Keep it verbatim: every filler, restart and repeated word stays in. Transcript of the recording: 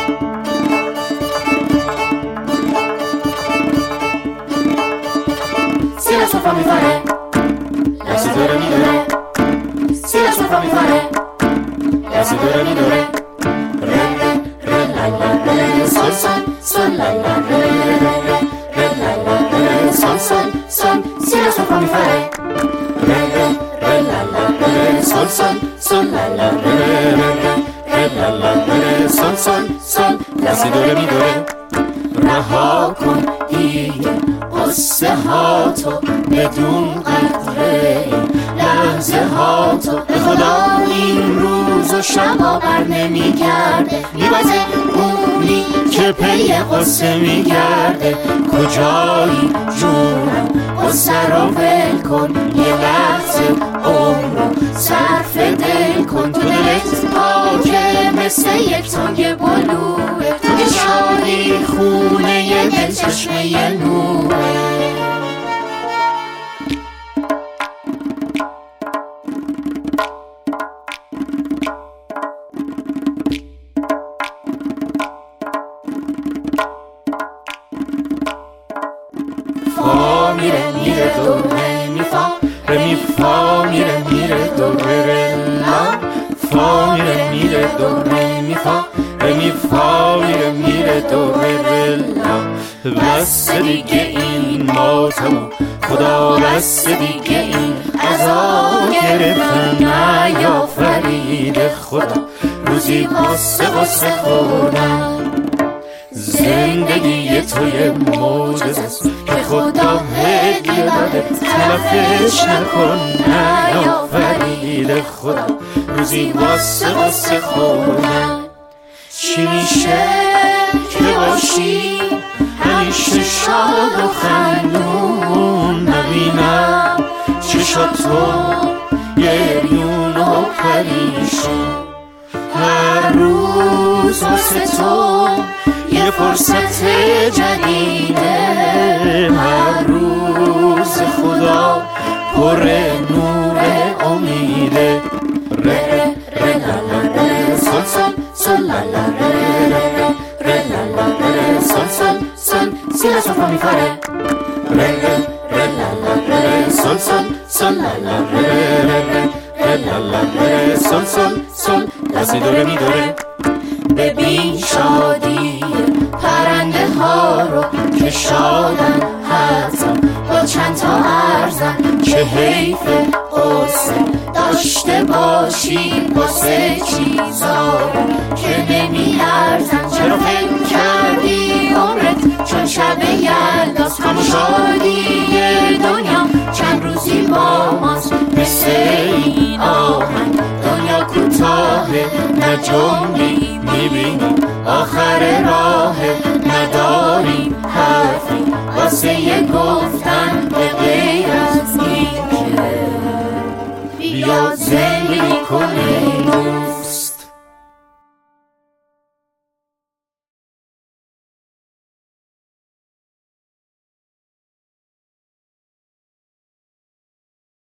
Si la sua fa mi fare, la si dore mi dore. Si la sua fa mi fare, la si dore mi dore. Re re re la la re, sol sol sol la la re re re re la la re, sol sol sol. Si la sua fa mi fare, re re re la la re, sol sol sol la la re re re re la la re, sol sol sol. La si dore mi dore. رها کن دیگه قصه ها تو بدون قدره لحظه ها تو به خدا این روز و شبا بر نمی گرده میبازه اونی که پی قصه میگرده کجایی جونم قصه رو ول کن یه لحظه عمر رو صرف دل کن تو دلت پاکه مثل یک تنگ بلوه تو که شادی خونه یه دل چشمه یه نوره فا میره میره دو ره می فا ره می فا میره میره دو ره ره لا فا میره میره دو ره می فا ره می فا میره میره دو ره ره لا بس دیگه این ماتمو خدا بس دیگه این عذاب گرفتن نیا فرید خدا روزی قصه قصه خوردم زندگی توی معجزه است که خدا هدیه داده تلفش نکن نیا فرید خدا روزی واسه واسه خوردن چی میشه که باشی همیشه شاد و خندون نبینم چشاتو گریون و پریشون هر روز واسه تو یه فرصت جدیده هر روز خدا پر نور امیده ره ره لا لا ره سل سل سل لا لا ره ره ره لا لا ره سل سل سل si la sua fa mi fare re re re la la re sol sol sol la la re re re re la la re sol sol sol la si do re mi do re ببین شادی پرنده ها رو که شادن حتی با چند تا ارزن که حیف قصه داشته باشی واسه چیزا که نمی ارزن چرا فکر کردی عمرت چون شب یلداست غم و شادی دنیا چند روزی با ماست مثل این آهنگ دنیا کوتاهه نه جنبی میبینی آخر راه نداریم حرفی واسه